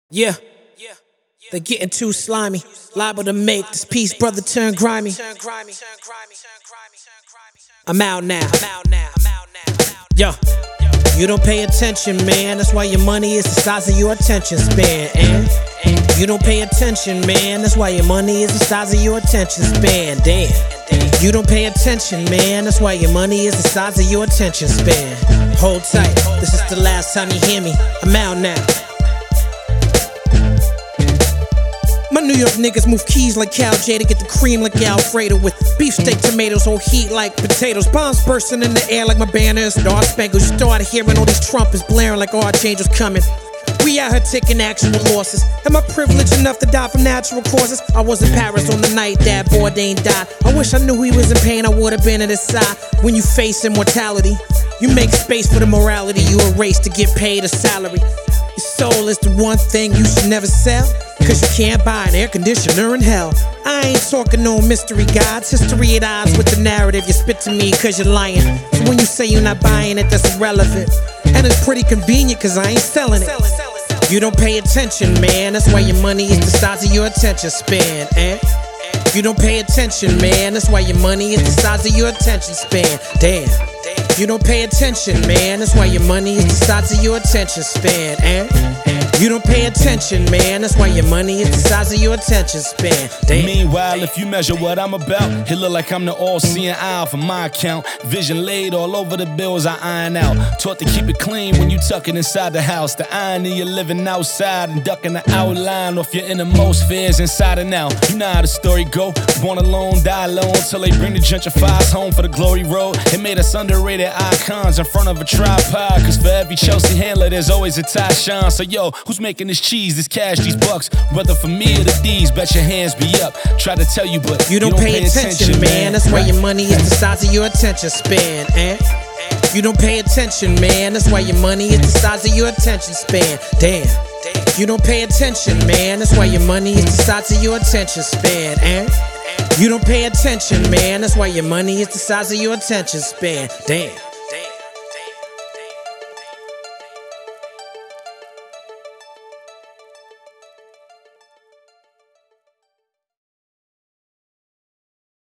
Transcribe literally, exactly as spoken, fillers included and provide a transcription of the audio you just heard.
Yeah, they're getting too slimy, liable to make this piece brother turn grimy. I'm out now. Yo, you don't pay attention, man. That's why your money is the size of your attention span. And you don't pay attention, man. That's why your money is the size of your attention span. Damn. You don't pay attention, man. That's why your money is the size of your attention span. Hold tight. This is the last time you hear me. I'm out now. My New York niggas move keys like Cal J to get the cream like Alfredo with beefsteak tomatoes on heat like potatoes. Bombs bursting in the air like my banner is Star Spangled. You started hearing all these trumpets blaring like archangels coming. We out here taking actual losses. Am I privileged enough to die from natural causes? I was in Paris on the night that Bourdain died. I wish I knew he was in pain, I would've been at his side. When you face immortality, you make space for the morality you erase to get paid a salary. Your soul is the one thing you should never sell, cause you can't buy an air conditioner in hell. I ain't talking no mystery gods, history at odds with the narrative you spit to me cause you're lying. So when you say you're not buying it, that's irrelevant. And it's pretty convenient cause I ain't selling it. You don't pay attention, man, that's why your money is the size of your attention span. Eh? You don't pay attention, man, that's why your money is the size of your attention span. Damn. You don't pay attention, man, that's why your money is the size of your attention span. Eh? You don't pay attention, man, that's why your money is the size of your attention span. Damn. Meanwhile, if you measure what I'm about, it look like I'm the all-seeing eye for my account. Vision laid all over the bills I iron out. Taught to keep it clean when you tucking inside the house. The irony you're living outside and ducking the outline off your innermost fears inside and out. You know how the story go. Born alone, die alone, till they bring the gentrifiers home for the glory road. It made us underrated icons in front of a tripod, cause for every Chelsea handler there's always a Tyshawn. So yo, who's making this cheese, this cash, these bucks? Whether for me or the D's, bet your hands be up. Try to tell you, but you don't, you don't pay, pay attention, attention, man. That's why your money is the size of your attention span. Eh? You don't pay attention, man. That's why your money is the size of your attention span. Damn. You don't pay attention, man. That's why your money is the size of your attention span. Eh? You don't pay attention, man. That's why your money is the size of your attention span. Damn.